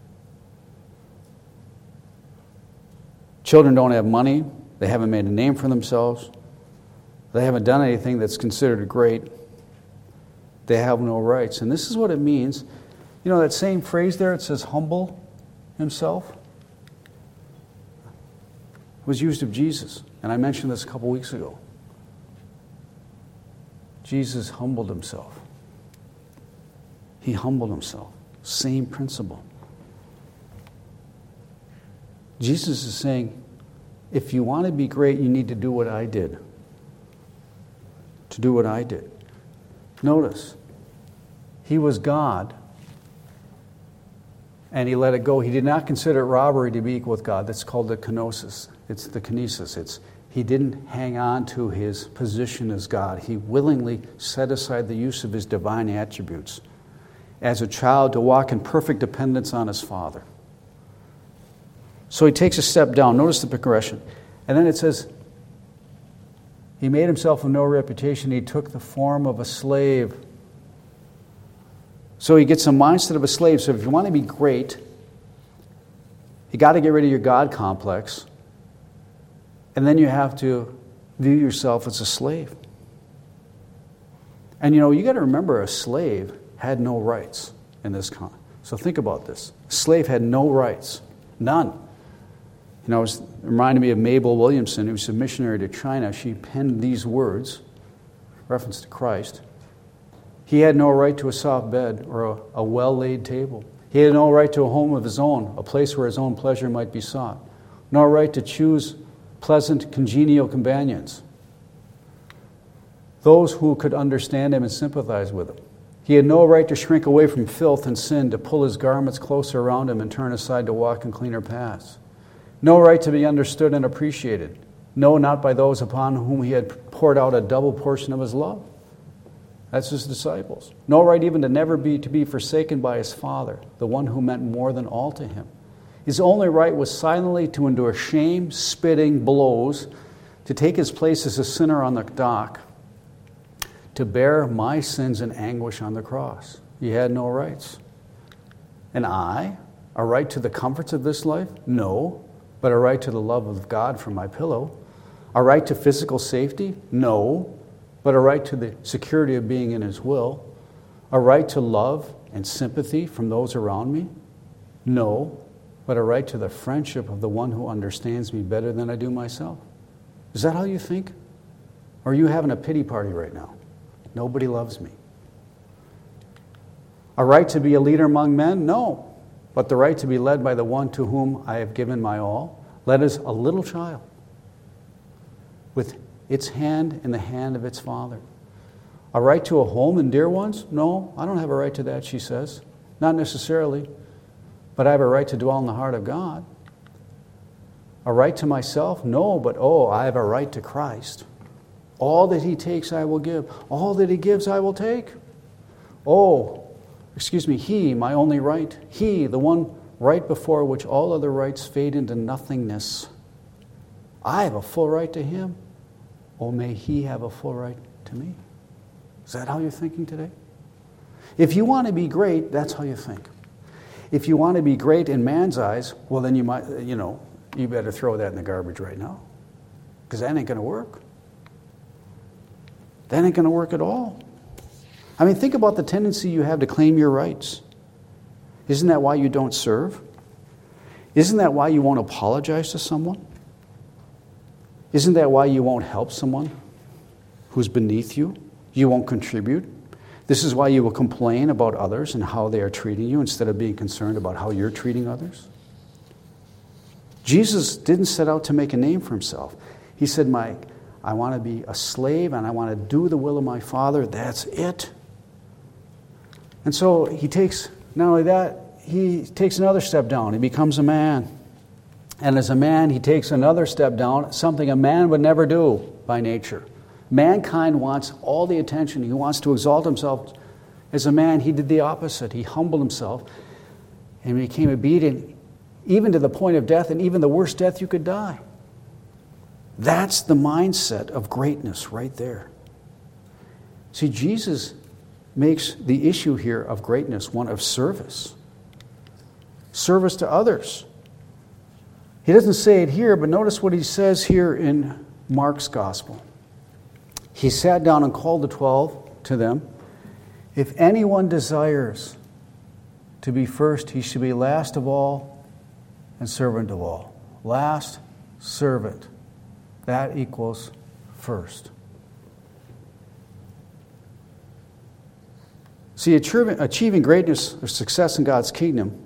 Children don't have money. They haven't made a name for themselves. They haven't done anything that's considered great. They have no rights. And this is what it means. You know that same phrase there, it says humble himself, was used of Jesus. And I mentioned this a couple weeks ago. Jesus humbled himself. He humbled himself. Same principle. Jesus is saying, if you want to be great, you need to do what I did. To do what I did. Notice, he was God, and he let it go. He did not consider it robbery to be equal with God. That's called the kenosis. It's the kinesis. He didn't hang on to his position as God. He willingly set aside the use of his divine attributes as a child to walk in perfect dependence on his Father. So he takes a step down. Notice the progression. And then it says, he made himself of no reputation. He took the form of a slave. So he gets a mindset of a slave. So if you want to be great, you got to get rid of your God complex. And then you have to view yourself as a slave. And you know, you got to remember a slave had no rights in this con. So think about this. A slave had no rights. None. It reminded me of Mabel Williamson, who was a missionary to China. She penned these words, reference to Christ. He had no right to a soft bed or a well-laid table. He had no right to a home of his own, a place where his own pleasure might be sought. No right to choose pleasant, congenial companions, those who could understand him and sympathize with him. He had no right to shrink away from filth and sin, to pull his garments closer around him and turn aside to walk in cleaner paths. No right to be understood and appreciated. No, not by those upon whom he had poured out a double portion of his love. That's his disciples. No right even to be forsaken by his Father, the one who meant more than all to him. His only right was silently to endure shame, spitting, blows, to take his place as a sinner on the dock, to bear my sins and anguish on the cross. He had no rights. And I, a right to the comforts of this life? No, but a right to the love of God from my pillow. A right to physical safety? No, but a right to the security of being in his will. A right to love and sympathy from those around me? No, but a right to the friendship of the one who understands me better than I do myself. Is that how you think? Or are you having a pity party right now? Nobody loves me. A right to be a leader among men? No, but the right to be led by the one to whom I have given my all, led as a little child, with its hand in the hand of its father. A right to a home and dear ones? No, I don't have a right to that, she says. Not necessarily, but I have a right to dwell in the heart of God. A right to myself? No, but I have a right to Christ. All that he takes, I will give. All that he gives, I will take. He, my only right. He, the one right before which all other rights fade into nothingness. I have a full right to him. May he have a full right to me. Is that how you're thinking today? If you want to be great, that's how you think. If you want to be great in man's eyes, well, then you better throw that in the garbage right now. Because that ain't going to work. That ain't going to work at all. I mean, think about the tendency you have to claim your rights. Isn't that why you don't serve? Isn't that why you won't apologize to someone? Isn't that why you won't help someone who's beneath you? You won't contribute? This is why you will complain about others and how they are treating you instead of being concerned about how you're treating others? Jesus didn't set out to make a name for himself. He said, I want to be a slave and I want to do the will of my Father. That's it. And so he takes, not only that, he takes another step down. He becomes a man. And as a man, he takes another step down, something a man would never do by nature. Mankind wants all the attention. He wants to exalt himself. As a man, he did the opposite. He humbled himself and became obedient, even to the point of death, and even the worst death you could die. That's the mindset of greatness right there. See, Jesus makes the issue here of greatness one of service. Service to others. He doesn't say it here, but notice what he says here in Mark's Gospel. He sat down and called the 12 to them. If anyone desires to be first, he should be last of all and servant of all. Last, servant. That equals first. See, achieving greatness or success in God's kingdom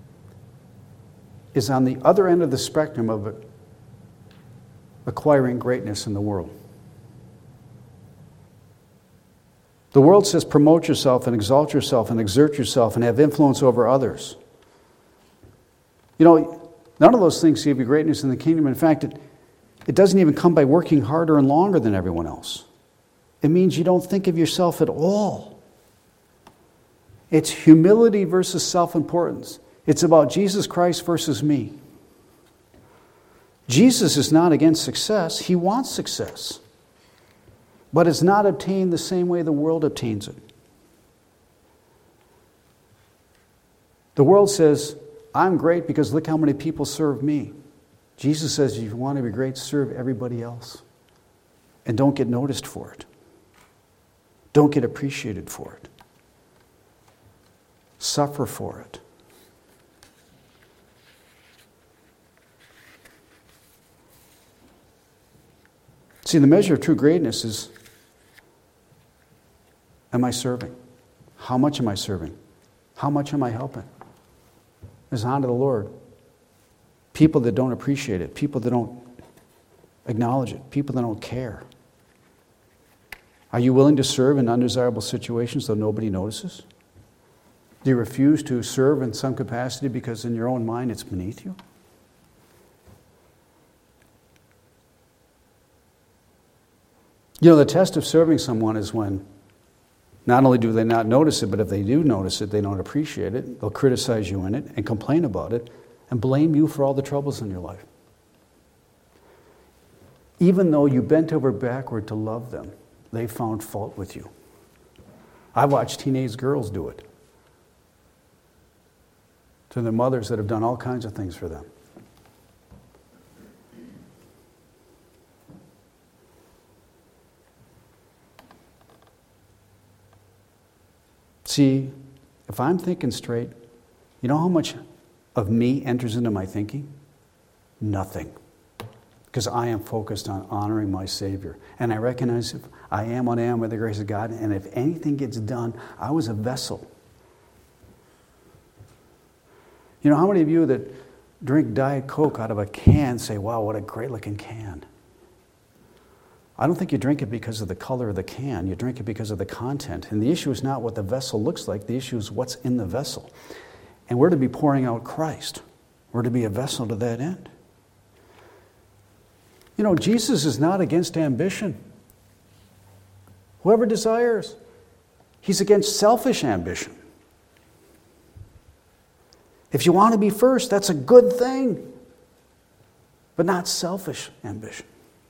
is on the other end of the spectrum of acquiring greatness in the world. The world says promote yourself and exalt yourself and exert yourself and have influence over others. None of those things give you greatness in the kingdom. In fact, it doesn't even come by working harder and longer than everyone else. It means you don't think of yourself at all. It's humility versus self-importance. It's about Jesus Christ versus me. Jesus is not against success. He wants success. But it's not obtained the same way the world obtains it. The world says, I'm great because look how many people serve me. Jesus says, if you want to be great, serve everybody else. And don't get noticed for it. Don't get appreciated for it. Suffer for it. See, the measure of true greatness is, am I serving? How much am I serving? How much am I helping? It's unto the Lord. People that don't appreciate it, people that don't acknowledge it, people that don't care. Are you willing to serve in undesirable situations though nobody notices? Do you refuse to serve in some capacity because in your own mind it's beneath you? You know, the test of serving someone is when not only do they not notice it, but if they do notice it, they don't appreciate it. They'll criticize you in it and complain about it and blame you for all the troubles in your life. Even though you bent over backward to love them, they found fault with you. I watched teenage girls do it to their mothers that have done all kinds of things for them. See, if I'm thinking straight, you know how much of me enters into my thinking? Nothing. Because I am focused on honoring my Savior. And I recognize if I am what I am by the grace of God, and if anything gets done, I was a vessel. You know, how many of you that drink Diet Coke out of a can say, wow, what a great looking can? I don't think you drink it because of the color of the can. You drink it because of the content. And the issue is not what the vessel looks like. The issue is what's in the vessel. And we're to be pouring out Christ. We're to be a vessel to that end. You know, Jesus is not against ambition. Whoever desires, he's against selfish ambition. If you want to be first, that's a good thing, but not selfish ambition.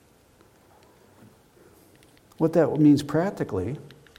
What that means practically,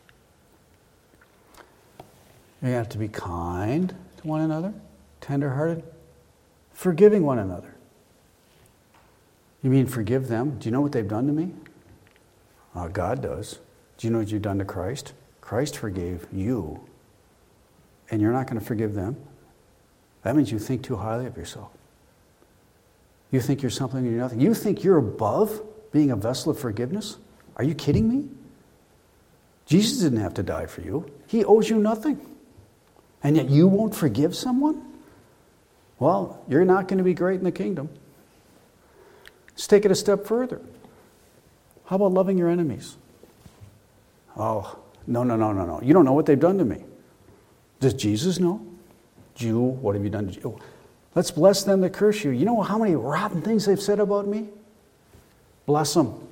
you have to be kind to one another, tenderhearted, forgiving one another. You mean forgive them? Do you know what they've done to me? God does. Do you know what you've done to Christ? Christ forgave you, and you're not going to forgive them? That means you think too highly of yourself. You think you're something and you're nothing. You think you're above being a vessel of forgiveness? Are you kidding me? Jesus didn't have to die for you. He owes you nothing. And yet you won't forgive someone? Well, you're not going to be great in the kingdom. Let's take it a step further. How about loving your enemies? Oh, no. You don't know what they've done to me. Does Jesus know? Jew, what have you done to Jew? Let's bless them that curse you. You know how many rotten things they've said about me? Bless them.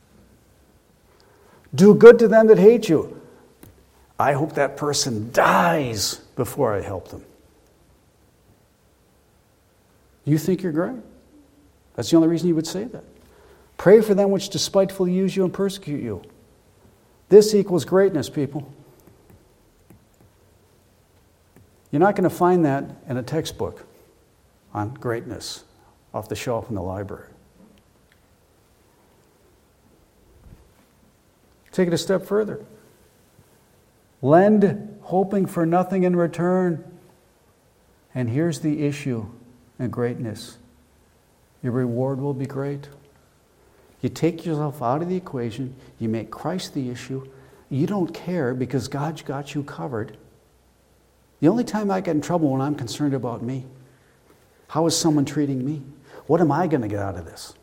Do good to them that hate you. I hope that person dies before I help them. You think you're great? That's the only reason you would say that. Pray for them which despitefully use you and persecute you. This equals greatness, people. You're not going to find that in a textbook on greatness off the shelf in the library. Take it a step further. Lend, hoping for nothing in return. And here's the issue in greatness. Your reward will be great. You take yourself out of the equation. You make Christ the issue. You don't care because God's got you covered. The only time I get in trouble when I'm concerned about me. How is someone treating me? What am I going to get out of this?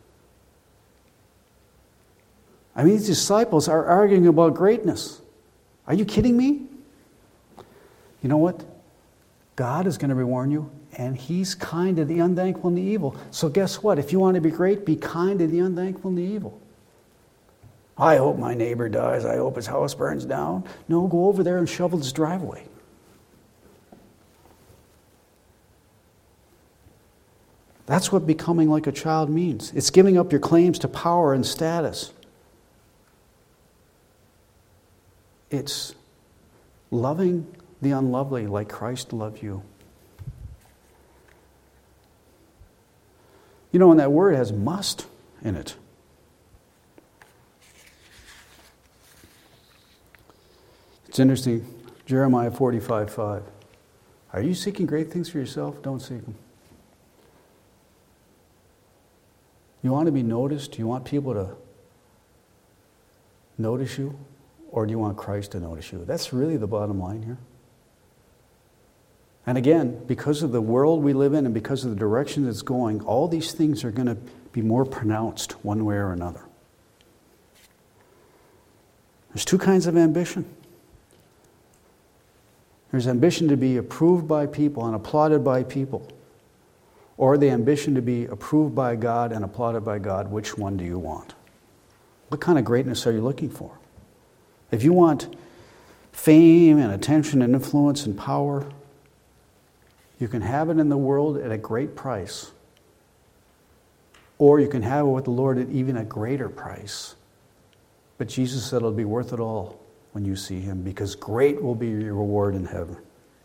I mean, these disciples are arguing about greatness. Are you kidding me? You know what? God is going to reward you, and He's kind to the unthankful and the evil. So guess what? If you want to be great, be kind to the unthankful and the evil. I hope my neighbor dies. I hope his house burns down. No, go over there and shovel his driveway. That's what becoming like a child means. It's giving up your claims to power and status. It's loving the unlovely like Christ loved you. You know, and that word has must in it. It's interesting. Jeremiah 45:5. Are you seeking great things for yourself? Don't seek them. You want to be noticed? You want people to notice you, or do you want Christ to notice you? That's really the bottom line here. And again, because of the world we live in and because of the direction it's going, all these things are going to be more pronounced one way or another. There's two kinds of ambition. There's ambition to be approved by people and applauded by people, or the ambition to be approved by God and applauded by God. Which one do you want? What kind of greatness are you looking for? If you want fame and attention and influence and power, you can have it in the world at a great price. Or you can have it with the Lord at even a greater price. But Jesus said it'll be worth it all when you see Him, because great will be your reward in heaven.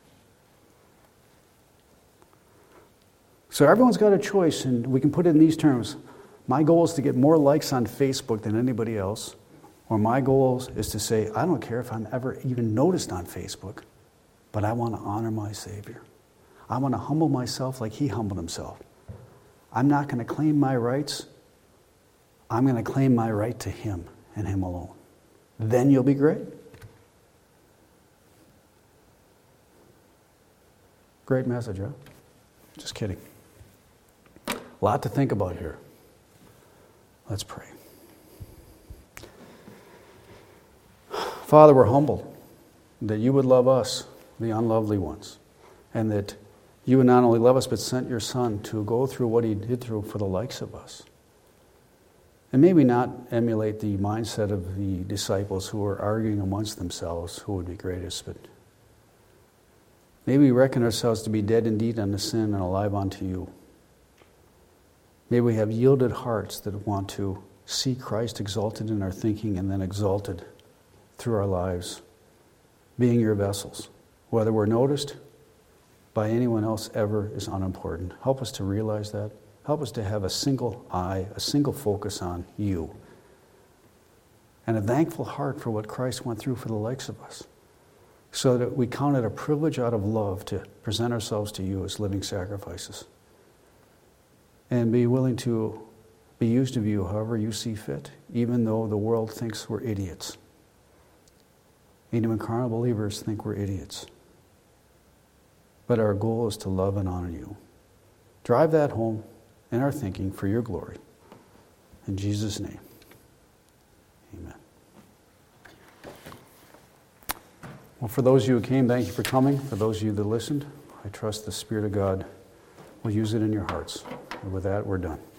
So everyone's got a choice, and we can put it in these terms. My goal is to get more likes on Facebook than anybody else. Or my goal is to say, I don't care if I'm ever even noticed on Facebook, but I want to honor my Savior. I want to humble myself like He humbled Himself. I'm not going to claim my rights. I'm going to claim my right to Him and Him alone. Then you'll be great. Great message, huh? Just kidding. A lot to think about here. Let's pray. Father, we're humbled that you would love us, the unlovely ones, and that you would not only love us, but sent your Son to go through what He did through for the likes of us. And may we not emulate the mindset of the disciples who were arguing amongst themselves who would be greatest, but may we reckon ourselves to be dead indeed unto sin and alive unto you. May we have yielded hearts that want to see Christ exalted in our thinking and then exalted through our lives, being your vessels. Whether we're noticed by anyone else ever is unimportant. Help us to realize that. Help us to have a single eye, a single focus on you, and a thankful heart for what Christ went through for the likes of us, so that we count it a privilege out of love to present ourselves to you as living sacrifices, and be willing to be used of you however you see fit, even though the world thinks we're idiots. Even carnal believers think we're idiots. But our goal is to love and honor you. Drive that home in our thinking for your glory. In Jesus' name, amen. Well, for those of you who came, thank you for coming. For those of you that listened, I trust the Spirit of God will use it in your hearts. And with that, we're done.